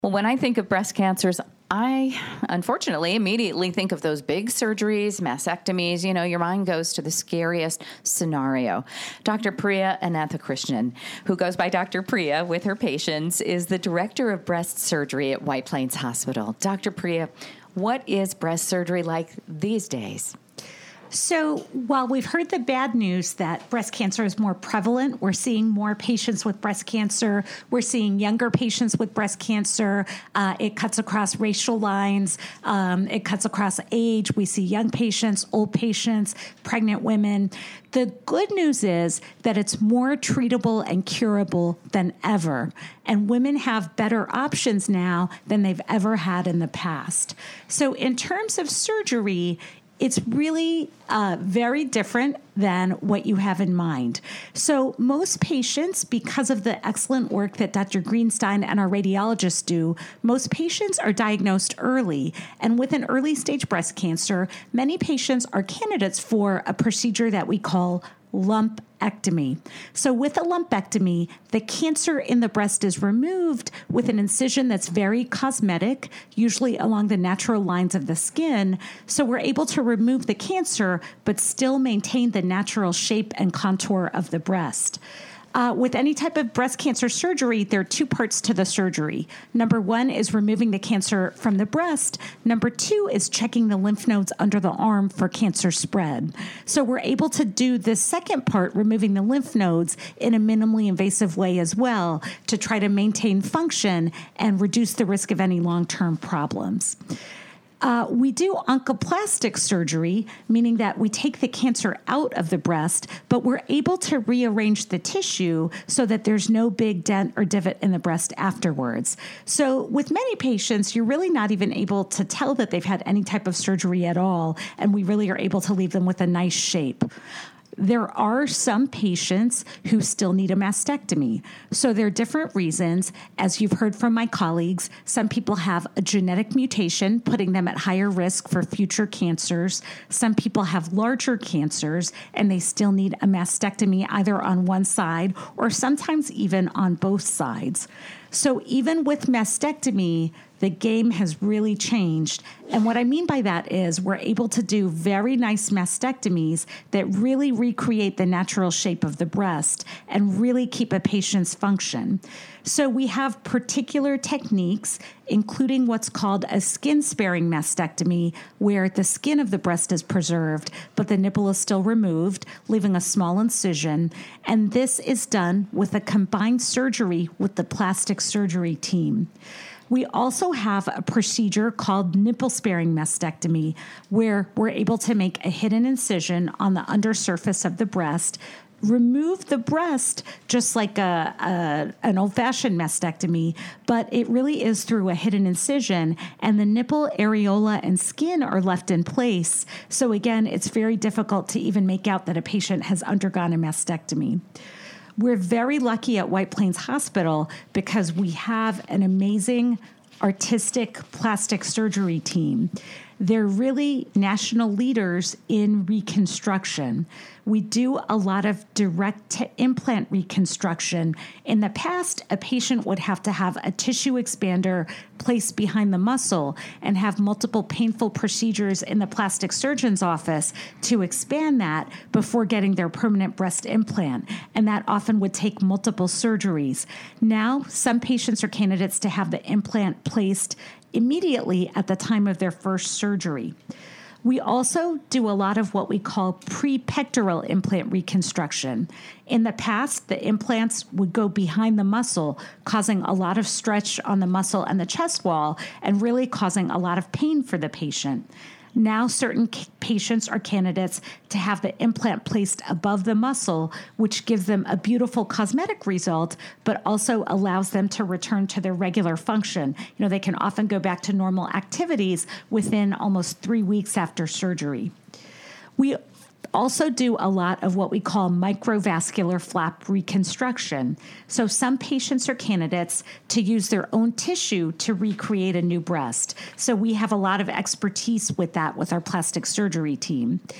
Well, when I think of breast cancers, I unfortunately immediately think of those big surgeries, mastectomies. You know, your mind goes to the scariest scenario. Dr. Priya Ananthakrishnan, who goes by Dr. Priya with her patients, is the director of breast surgery at White Plains Hospital. Dr. Priya, what is breast surgery like these days? So while we've heard the bad news that breast cancer is more prevalent, we're seeing more patients with breast cancer. We're seeing younger patients with breast cancer. It cuts across racial lines. It cuts across age. We see young patients, old patients, pregnant women. The good news is that it's more treatable and curable than ever. And women have better options now than they've ever had in the past. So in terms of surgery, it's really very different than what you have in mind. So most patients, because of the excellent work that Dr. Greenstein and our radiologists do, most patients are diagnosed early. And with an early stage breast cancer, many patients are candidates for a procedure that we call lumpectomy. So with a lumpectomy, the cancer in the breast is removed with an incision that's very cosmetic, usually along the natural lines of the skin. So we're able to remove the cancer, but still maintain the natural shape and contour of the breast. With any type of breast cancer surgery, there are two parts to the surgery. Number one is removing the cancer from the breast. Number two is checking the lymph nodes under the arm for cancer spread. So we're able to do this second part, removing the lymph nodes, in a minimally invasive way as well to try to maintain function and reduce the risk of any long-term problems. We do oncoplastic surgery, meaning that we take the cancer out of the breast, but we're able to rearrange the tissue so that there's no big dent or divot in the breast afterwards. So with many patients, you're really not even able to tell that they've had any type of surgery at all, and we really are able to leave them with a nice shape. There are some patients who still need a mastectomy. So there are different reasons. As you've heard from my colleagues, some people have a genetic mutation, putting them at higher risk for future cancers. Some people have larger cancers, and they still need a mastectomy either on one side or sometimes even on both sides. So even with mastectomy, the game has really changed. And what I mean by that is we're able to do very nice mastectomies that really recreate the natural shape of the breast and really keep a patient's function. So we have particular techniques, including what's called a skin-sparing mastectomy, where the skin of the breast is preserved, but the nipple is still removed, leaving a small incision. And this is done with a combined surgery with the plastic surgery team. We also have a procedure called nipple-sparing mastectomy, where we're able to make a hidden incision on the undersurface of the breast, remove the breast just like an old-fashioned mastectomy, but it really is through a hidden incision, and the nipple, areola, and skin are left in place. So again, it's very difficult to even make out that a patient has undergone a mastectomy. We're very lucky at White Plains Hospital because we have an amazing artistic plastic surgery team. They're really national leaders in reconstruction. We do a lot of direct-to-implant reconstruction. In the past, a patient would have to have a tissue expander placed behind the muscle and have multiple painful procedures in the plastic surgeon's office to expand that before getting their permanent breast implant. And that often would take multiple surgeries. Now, some patients are candidates to have the implant placed immediately at the time of their first surgery. We also do a lot of what we call pre-pectoral implant reconstruction. In the past, the implants would go behind the muscle, causing a lot of stretch on the muscle and the chest wall, and really causing a lot of pain for the patient. Now, certain patients are candidates to have the implant placed above the muscle, which gives them a beautiful cosmetic result, but also allows them to return to their regular function. You know, they can often go back to normal activities within almost 3 weeks after surgery. We also do a lot of what we call microvascular flap reconstruction. So some patients are candidates to use their own tissue to recreate a new breast. So we have a lot of expertise with that with our plastic surgery team.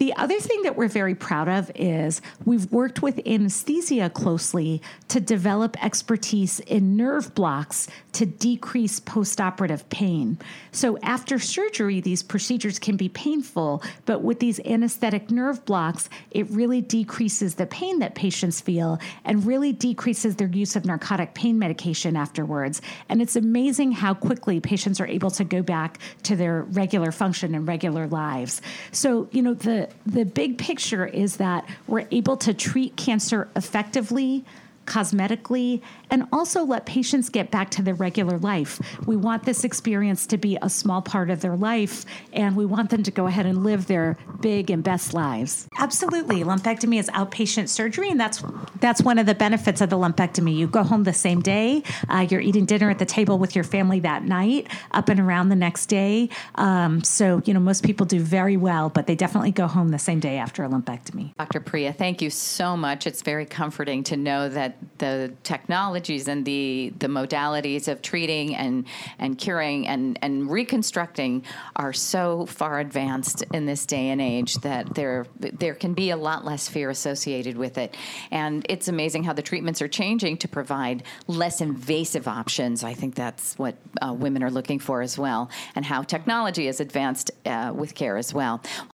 The other thing that we're very proud of is we've worked with anesthesia closely to develop expertise in nerve blocks to decrease postoperative pain. So after surgery, these procedures can be painful, but with these anesthetic nerve blocks, it really decreases the pain that patients feel and really decreases their use of narcotic pain medication afterwards. And it's amazing how quickly patients are able to go back to their regular function and regular lives. So, the big picture is that we're able to treat cancer effectively, cosmetically, and also let patients get back to their regular life. We want this experience to be a small part of their life, and we want them to go ahead and live their big and best lives. Absolutely. Lumpectomy is outpatient surgery, and that's one of the benefits of the lumpectomy. You go home the same day. You're eating dinner at the table with your family that night, up and around the next day. So, most people do very well, but they definitely go home the same day after a lumpectomy. Dr. Priya, thank you so much. It's very comforting to know that the technologies and the modalities of treating and curing and reconstructing are so far advanced in this day and age that there can be a lot less fear associated with it. And it's amazing how the treatments are changing to provide less invasive options. I think that's what women are looking for as well, and how technology is advanced with care as well.